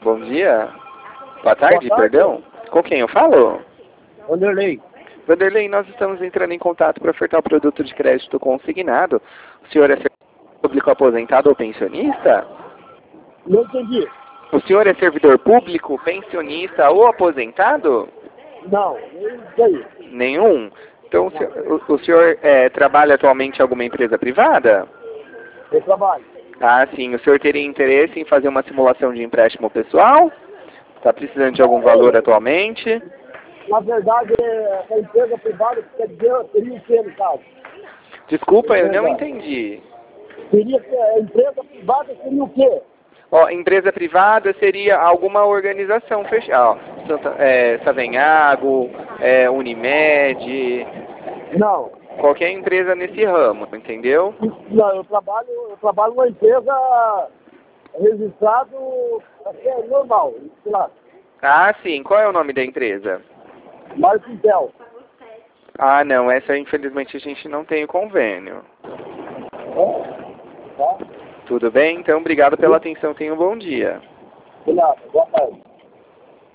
Bom dia. Boa tarde, Boa tarde. perdão. Com quem eu falo? Vanderlei. Vanderlei, nós estamos entrando em contato para ofertar o produto de crédito consignado. O senhor é servidor público aposentado ou pensionista? Não entendi. O senhor é servidor público, pensionista ou aposentado? Não, isso aí. Nenhum? Então, o senhor trabalha atualmente em alguma empresa privada? Eu trabalho. Ah, sim. O senhor teria interesse em fazer uma simulação de empréstimo pessoal? Está precisando de algum valor atualmente? Na verdade, essa empresa privada quer dizer, seria o quê, no caso? Desculpa, eu não entendi. Seria que a empresa privada seria o quê? Ó, empresa privada seria alguma organização fechada. Savenhago, Unimed, Não. qualquer empresa nesse ramo, entendeu? Não, eu trabalho numa empresa registrado, assim, é normal, sei lá, Ah, sim. Qual é o nome da empresa? Marco Intel. Ah, não. Essa, infelizmente, a gente não tem o convênio. Tá? Tudo bem? Então, obrigado pela atenção. Tenha um bom dia. Obrigado, boa tarde.